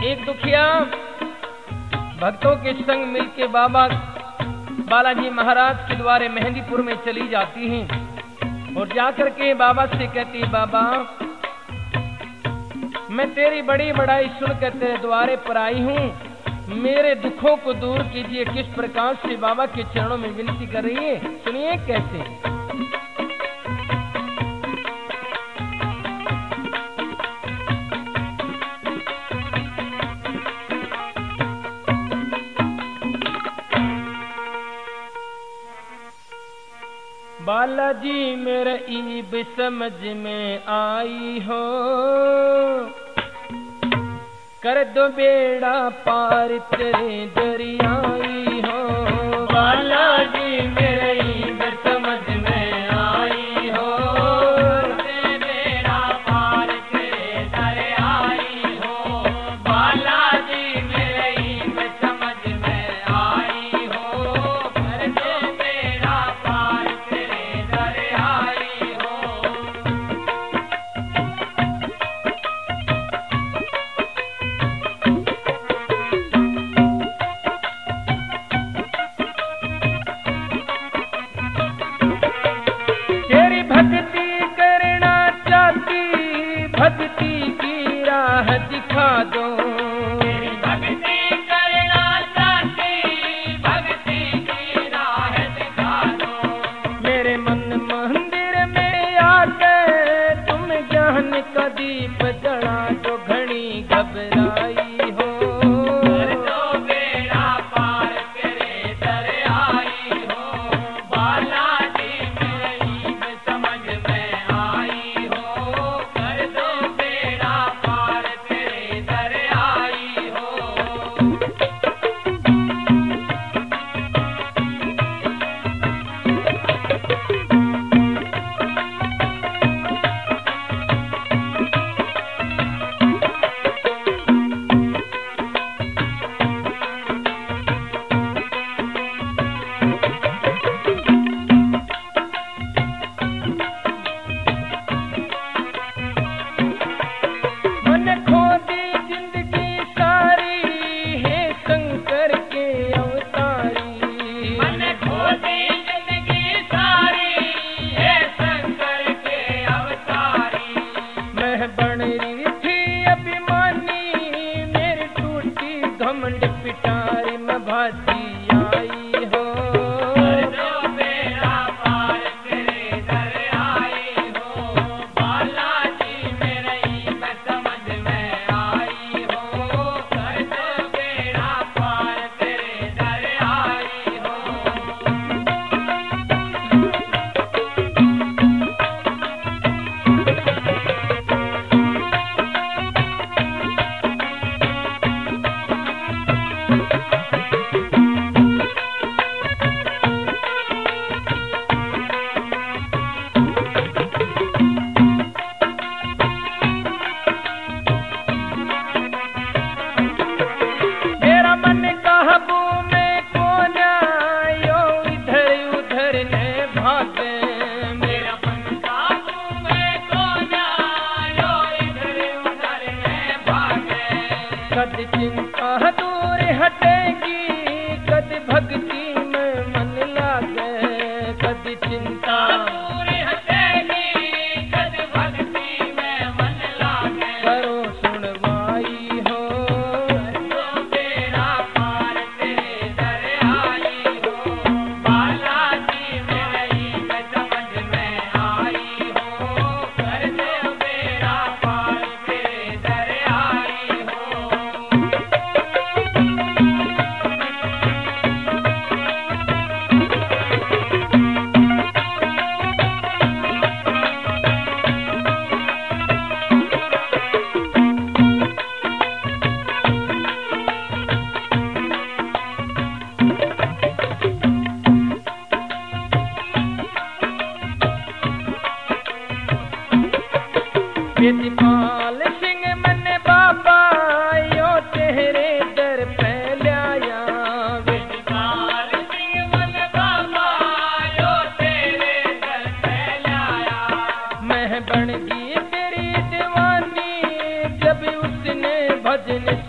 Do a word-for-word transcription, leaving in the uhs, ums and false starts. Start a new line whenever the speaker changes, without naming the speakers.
एक दुखिया भक्तों के संग मिलके बाबा बालाजी महाराज के द्वारे मेहंदीपुर में चली जाती हैं और जाकर के बाबा से कहती, बाबा मैं तेरी बड़ी बड़ाई सुनकर तेरे द्वारे पर आई हूँ, मेरे दुखों को दूर कीजिए। किस प्रकार से बाबा के चरणों में विनती कर रही है, सुनिए कैसे। बालाजी मेरे ईब समझ में आई हो, कर दो बेड़ा पार तेरे दरियाई हो। बालाजी मेरे ईब समझ में आई हो, कर दो बेड़ा पार तेरे दरियाई हो। बालाजी मेरे ईब समझ में आई हो, कर दो बेड़ा पार तेरे दरियाई हो। तेरी भक्ति करना चाहती, भक्ति की राह दिखा दो। तेरी भक्ति करना चाहती, भक्ति की राह दिखा दो। मेरे मन मंदिर में आकर तुम ज्ञान का दीप जला दो, घड़ी घबराई हो। कर दो बेड़ा पार तेरे दरियाई हो। बालाजी मेरे ईब समझ में आई हो, कर दो बेड़ा पार तेरे दरियाई हो। मन खो दी जिंदगी सारी है शंकर के अवतारी। मन खो दी जिंदगी सारी है शंकर के अवतारी। मैं बन रही थी अभिमानी, मेरी टूटी घमंड पिटारी, मैं भाती आई हो। कर दो बेड़ा पार तेरे दरियाई हो। बालाजी मेरे ईब समझ में आई हो, कर दो बेड़ा पार तेरे दरियाई हो। मेरा मन काबू में को जायो, इधर उधर न भागे। मेरा मन काबू में को जायो, इधर उधर न भागे। कद चिंता दूर हटेगी, कद भक्ति में मन लागे। कद चिंता दूर हटेगी, कद भक्ति में मन लागे। करो सुनवाई हो, कर दो बेड़ा पार तेरे दरियाई हो। बालाजी मेरे ईब समझ में आई हो, कर दो बेड़ा पार तेरे दरियाई हो। यजपाल सिंह मन बाबा यो तेरे दर पे लाया। यजपाल सिंह मन बाबा यो तेरे दर पे लाया। मैं बन गई तेरी दीवानी, जब उसने भजन